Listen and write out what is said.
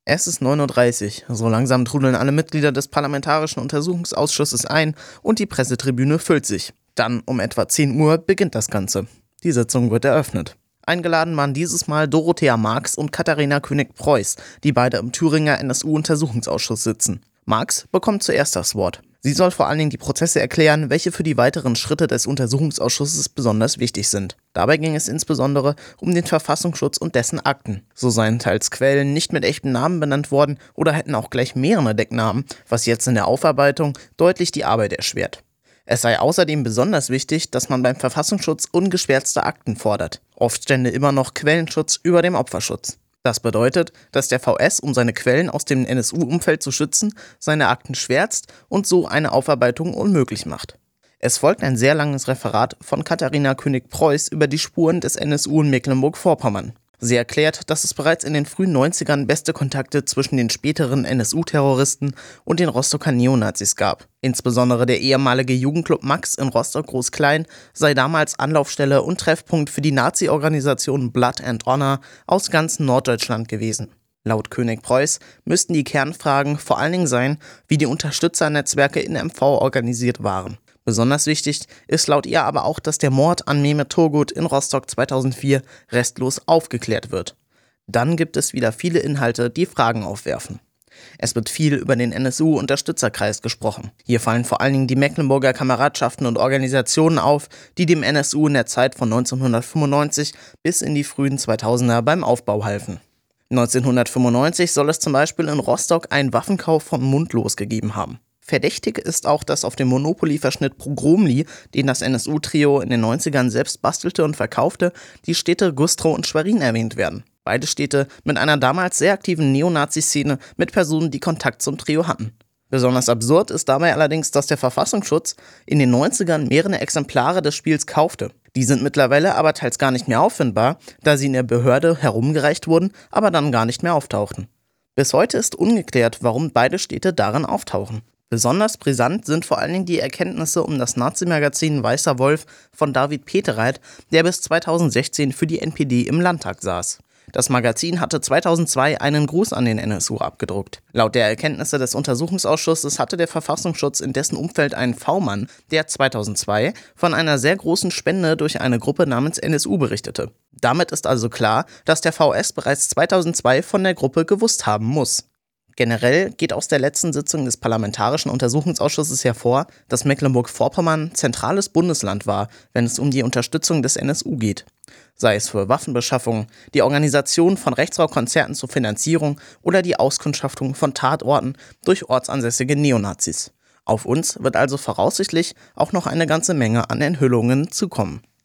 Es ist 9:30 Uhr. So langsam trudeln alle Mitglieder des Parlamentarischen Untersuchungsausschusses ein und die Pressetribüne füllt sich. Dann um etwa 10 Uhr beginnt das Ganze. Die Sitzung wird eröffnet. Eingeladen waren dieses Mal Dorothea Marx und Katharina König-Preuß, die beide im Thüringer NSU-Untersuchungsausschuss sitzen. Marx bekommt zuerst das Wort. Sie soll vor allen Dingen die Prozesse erklären, welche für die weiteren Schritte des Untersuchungsausschusses besonders wichtig sind. Dabei ging es insbesondere um den Verfassungsschutz und dessen Akten. So seien teils Quellen nicht mit echten Namen benannt worden oder hätten auch gleich mehrere Decknamen, was jetzt in der Aufarbeitung deutlich die Arbeit erschwert. Es sei außerdem besonders wichtig, dass man beim Verfassungsschutz ungeschwärzte Akten fordert. Oft stände immer noch Quellenschutz über dem Opferschutz. Das bedeutet, dass der VS, um seine Quellen aus dem NSU-Umfeld zu schützen, seine Akten schwärzt und so eine Aufarbeitung unmöglich macht. Es folgt ein sehr langes Referat von Katharina König-Preuß über die Spuren des NSU in Mecklenburg-Vorpommern. Sie erklärt, dass es bereits in den frühen 90ern beste Kontakte zwischen den späteren NSU-Terroristen und den Rostocker Neonazis gab. Insbesondere der ehemalige Jugendclub Max in Rostock-Groß-Klein sei damals Anlaufstelle und Treffpunkt für die Nazi-Organisation Blood and Honor aus ganz Norddeutschland gewesen. Laut König-Preuß müssten die Kernfragen vor allen Dingen sein, wie die Unterstützernetzwerke in MV organisiert waren. Besonders wichtig ist laut ihr aber auch, dass der Mord an Mehmet Turgut in Rostock 2004 restlos aufgeklärt wird. Dann gibt es wieder viele Inhalte, die Fragen aufwerfen. Es wird viel über den NSU-Unterstützerkreis gesprochen. Hier fallen vor allen Dingen die Mecklenburger Kameradschaften und Organisationen auf, die dem NSU in der Zeit von 1995 bis in die frühen 2000er beim Aufbau halfen. 1995 soll es zum Beispiel in Rostock einen Waffenkauf von Mundlos gegeben haben. Verdächtig ist auch, dass auf dem Monopoly-Verschnitt Pogromli, den das NSU-Trio in den 90ern selbst bastelte und verkaufte, die Städte Güstrow und Schwerin erwähnt werden. Beide Städte mit einer damals sehr aktiven Neonazi-Szene mit Personen, die Kontakt zum Trio hatten. Besonders absurd ist dabei allerdings, dass der Verfassungsschutz in den 90ern mehrere Exemplare des Spiels kaufte. Die sind mittlerweile aber teils gar nicht mehr auffindbar, da sie in der Behörde herumgereicht wurden, aber dann gar nicht mehr auftauchten. Bis heute ist ungeklärt, warum beide Städte darin auftauchen. Besonders brisant sind vor allen Dingen die Erkenntnisse um das Nazi-Magazin Weißer Wolf von David Petereit, der bis 2016 für die NPD im Landtag saß. Das Magazin hatte 2002 einen Gruß an den NSU abgedruckt. Laut der Erkenntnisse des Untersuchungsausschusses hatte der Verfassungsschutz in dessen Umfeld einen V-Mann, der 2002 von einer sehr großen Spende durch eine Gruppe namens NSU berichtete. Damit ist also klar, dass der VS bereits 2002 von der Gruppe gewusst haben muss. Generell geht aus der letzten Sitzung des Parlamentarischen Untersuchungsausschusses hervor, dass Mecklenburg-Vorpommern zentrales Bundesland war, wenn es um die Unterstützung des NSU geht. Sei es für Waffenbeschaffung, die Organisation von Rechtsrauchkonzerten zur Finanzierung oder die Auskundschaftung von Tatorten durch ortsansässige Neonazis. Auf uns wird also voraussichtlich auch noch eine ganze Menge an Enthüllungen zukommen.